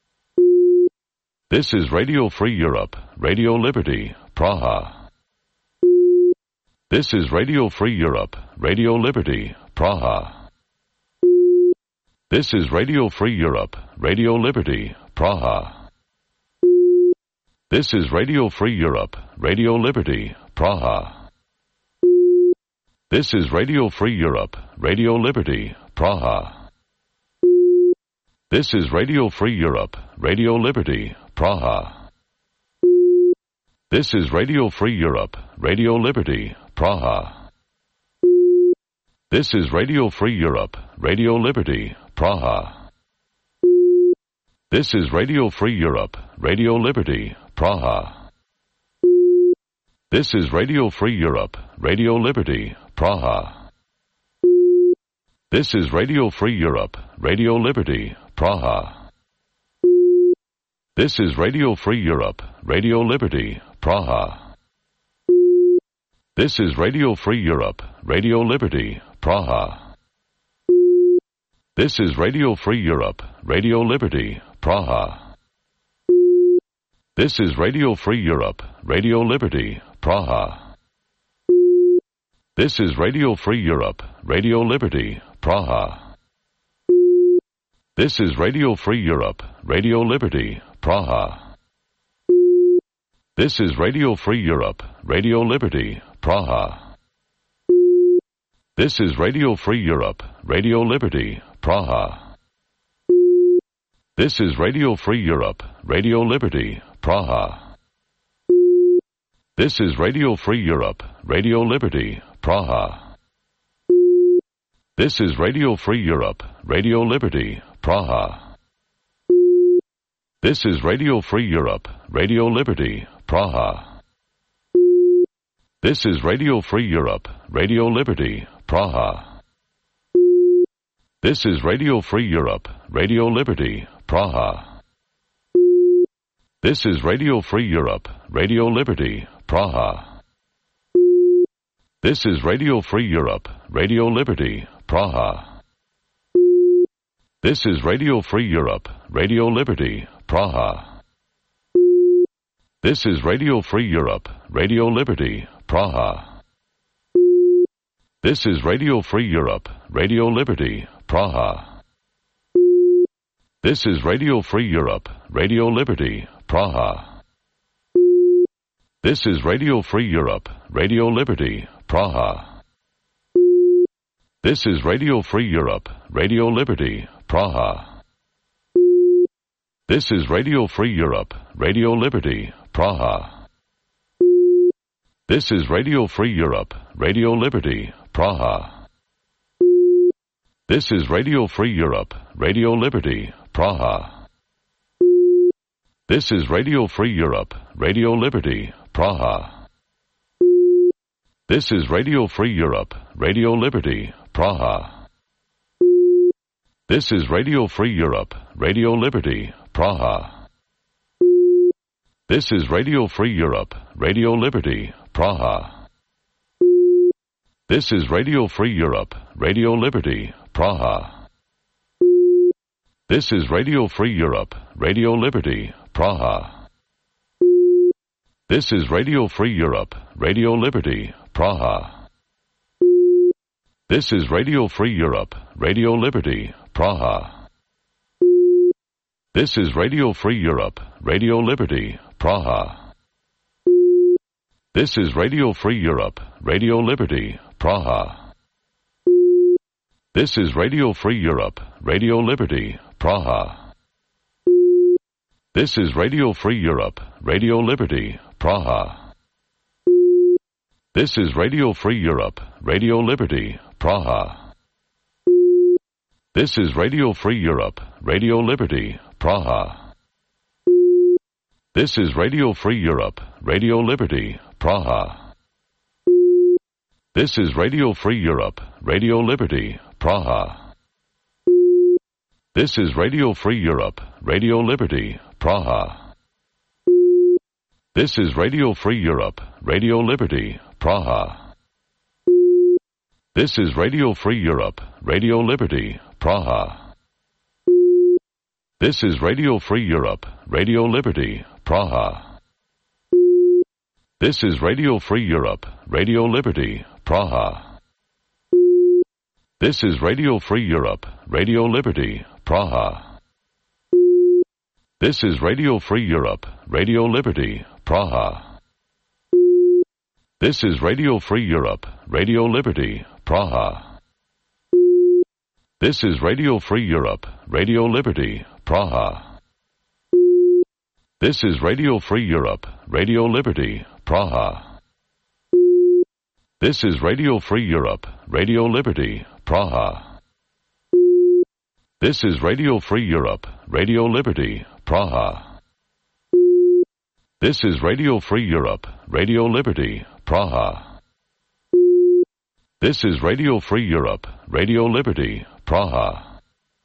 This is Radio Free Europe, Radio Liberty, Praha. This is Radio Free Europe, Radio Liberty, Praha. This is Radio Free Europe, Radio Liberty, Praha. This is Radio Free Europe, Radio Liberty, Praha. This is Radio Free Europe, Radio Liberty, Praha. This is Radio Free Europe, Radio Liberty, Praha. This is Radio Free Europe, Radio Liberty, Praha. This is Radio Free Europe, Radio Liberty, Praha. This is Radio Free Europe, Radio Liberty, Praha. This is Radio Free Europe, Radio Liberty, Praha. This is Radio Free Europe, Radio Liberty, Praha. This is Radio Free Europe, Radio Liberty, Praha. This is Radio Free Europe, Radio Liberty, Praha. This is Radio Free Europe, Radio Liberty, Praha. This is Radio Free Europe, Radio Liberty, Praha. This is Radio Free Europe, Radio Liberty, Praha. This is Radio Free Europe, Radio Liberty, Praha. This is Radio Free Europe, Radio Liberty, Praha. This is Radio Free Europe, Radio Liberty, Praha. This is Radio Free Europe, Radio Liberty, Praha. This is Radio Free Europe, Radio Liberty, Praha. This is Radio Free Europe, Radio Liberty, Praha. This is Radio Free Europe, Radio Liberty, Praha. This is Radio Free Europe, Radio Liberty, Praha. This is Radio Free Europe, Radio Liberty, Praha. This is Radio Free Europe, Radio Liberty, Praha. This is Radio Free Europe, Radio Liberty, Praha. This is Radio Free Europe, Radio Liberty, Praha. This is Radio Free Europe, Radio Liberty, Praha. This is Radio Free Europe, Radio Liberty, Praha. This is Radio Free Europe, Radio Liberty, Praha. This is Radio Free Europe, Radio Liberty, Praha. This is Radio Free Europe, Radio Liberty, Praha. This is Radio Free Europe, Radio Liberty, Praha. This is Radio Free Europe, Radio Liberty, Praha. This is Radio Free Europe, Radio Liberty, Praha. This is Radio Free Europe, Radio Liberty, Praha. This is Radio Free Europe, Radio Liberty, Praha. This is Radio Free Europe, Radio Liberty, Praha. This is Radio Free Europe, Radio Liberty, Praha. This is Radio Free Europe, Radio Liberty, Praha. This is Radio Free Europe, Radio Liberty, Praha. This is Radio Free Europe, Radio Liberty, Praha. This is Radio Free Europe, Radio Liberty, Praha. This is Radio Free Europe, Radio Liberty, Praha. This is Radio Free Europe, Radio Liberty, Praha. This is Radio Free Europe, Radio Liberty, Praha. This is Radio Free Europe, Radio Liberty, Praha. This is Radio Free Europe, Radio Liberty, Praha. This is Radio Free Europe, Radio Liberty, Praha. This is Radio Free Europe, Radio Liberty, Praha. This is Radio Free Europe, Radio Liberty, Praha. This is Radio Free Europe, Radio Liberty, Praha. This is Radio Free Europe, Radio Liberty, Praha. This is Radio Free Europe, Radio Liberty, Praha. This is Radio Free Europe, Radio Liberty, Praha. This is Radio Free Europe, Radio Liberty, Praha. This is Radio Free Europe, Radio Liberty, Praha. This is Radio Free Europe, Radio Liberty, Praha. This is Radio Free Europe, Radio Liberty, Praha. This is Radio Free Europe, Radio Liberty, Praha. This is Radio Free Europe, Radio Liberty, Praha. This is Radio Free Europe, Radio Liberty, Praha. This is Radio Free Europe, Radio Liberty, Praha. This is Radio Free Europe, Radio Liberty, Praha. This is Radio Free Europe, Radio Liberty, Praha.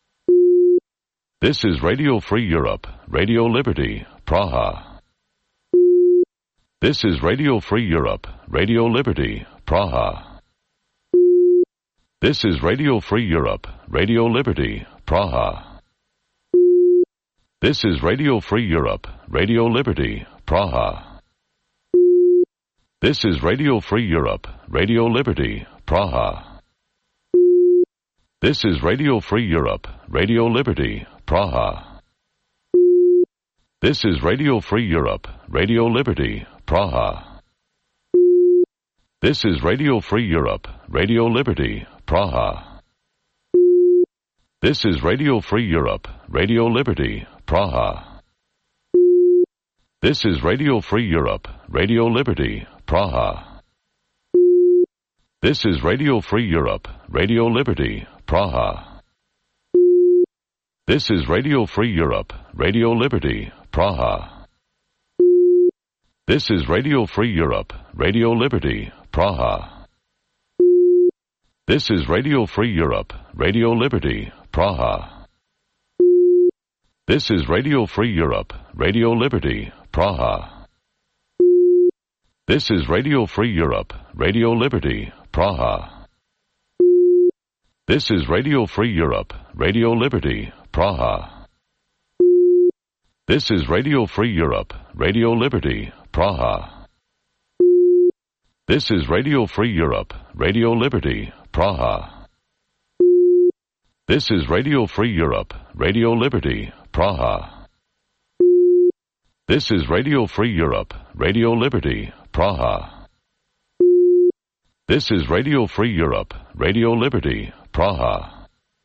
This is Radio Free Europe, Radio Liberty, Praha. This is Radio Free Europe, Radio Liberty, Praha. This is Radio Free Europe, Radio Liberty, Praha. This is Radio Free Europe, Radio Liberty, Praha. This is Radio Free Europe, Radio Liberty, Praha. This is Radio Free Europe, Radio Liberty, Praha. This is Radio Free Europe, Radio Liberty, Praha. This is Radio Free Europe, Radio Liberty, Praha. This is Radio Free Europe, Radio Liberty, Praha. This is Radio Free Europe, Radio Liberty, Praha. This is Radio Free Europe, Radio Liberty, Praha. This is Radio Free Europe, Radio Liberty, Praha. This is Radio Free Europe, Radio Liberty, Praha. This is Radio Free Europe, Radio Liberty, Praha. This is Radio Free Europe, Radio Liberty, Praha. This is Radio Free Europe, Radio Liberty, Praha. This is Radio Free Europe, Radio Liberty, Praha. This is Radio Free Europe, Radio Liberty, Praha. This is Radio Free Europe, Radio Liberty, Praha. This is Radio Free Europe, Radio Liberty, Praha. This is Radio Free Europe, Radio Liberty, Praha. This is Radio Free Europe, Radio Liberty, Praha.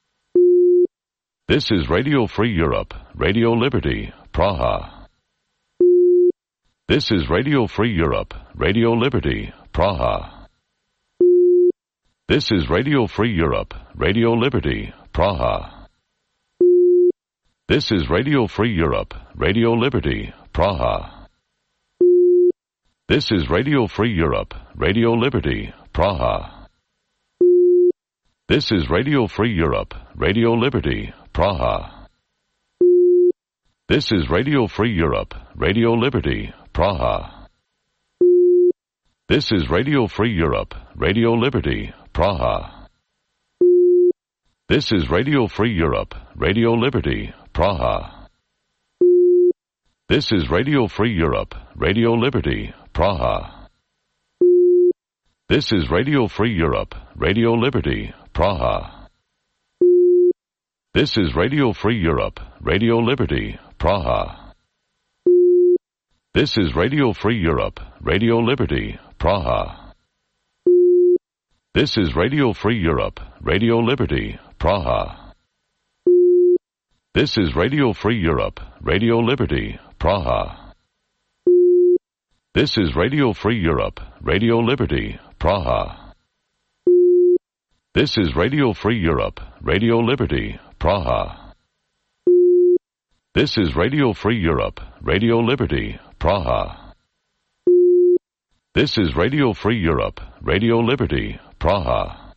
This is Radio Free Europe, Radio Liberty, Praha. This is Radio Free Europe, Radio Liberty, Praha. This is Radio Free Europe, Radio Liberty, Praha. This is Radio Free Europe, Radio Liberty, Praha. This is Radio Free Europe, Radio Liberty, Praha. This is Radio Free Europe, Radio Liberty, Praha. This is Radio Free Europe, Radio Liberty, Praha. This is Radio Free Europe, Radio Liberty, Praha. This is Radio Free Europe, Radio Liberty, Praha. This is Radio Free Europe, Radio Liberty, Praha. This is Radio Free Europe, Radio Liberty, Praha. This is Radio Free Europe, Radio Liberty, Praha. This is Radio Free Europe, Radio Liberty, Praha. This is Radio Free Europe, Radio Liberty, Praha. This is Radio Free Europe, Radio Liberty, Praha. This is Radio Free Europe, Radio Liberty, Praha. This is Radio Free Europe, Radio Liberty, Praha. This is Radio Free Europe, Radio Liberty, Praha. This is Radio Free Europe, Radio Liberty, Praha.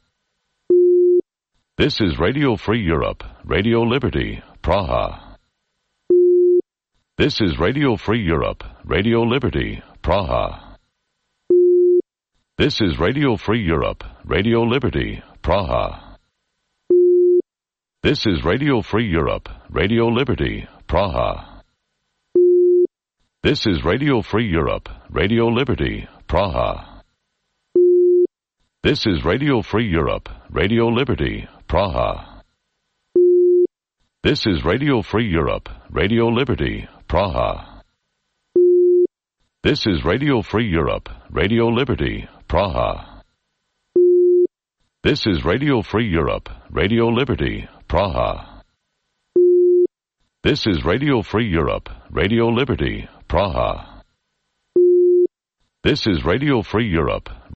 This is Radio Free Europe, Radio Liberty, Praha. This is Radio Free Europe, Radio Liberty, Praha. This is Radio Free Europe, Radio Liberty, Praha. This is Radio Free Europe, Radio Liberty, Praha. This is Radio Free Europe, Radio Liberty, Praha. This is Radio Free Europe, Radio Liberty, Praha. This is Radio Free Europe, Radio Liberty, Praha. This is Radio Free Europe, Radio Liberty, Praha. This is Radio Free Europe, Radio Liberty, Praha. This is Radio Free Europe, Radio Liberty, Praha. This is Radio Free Europe,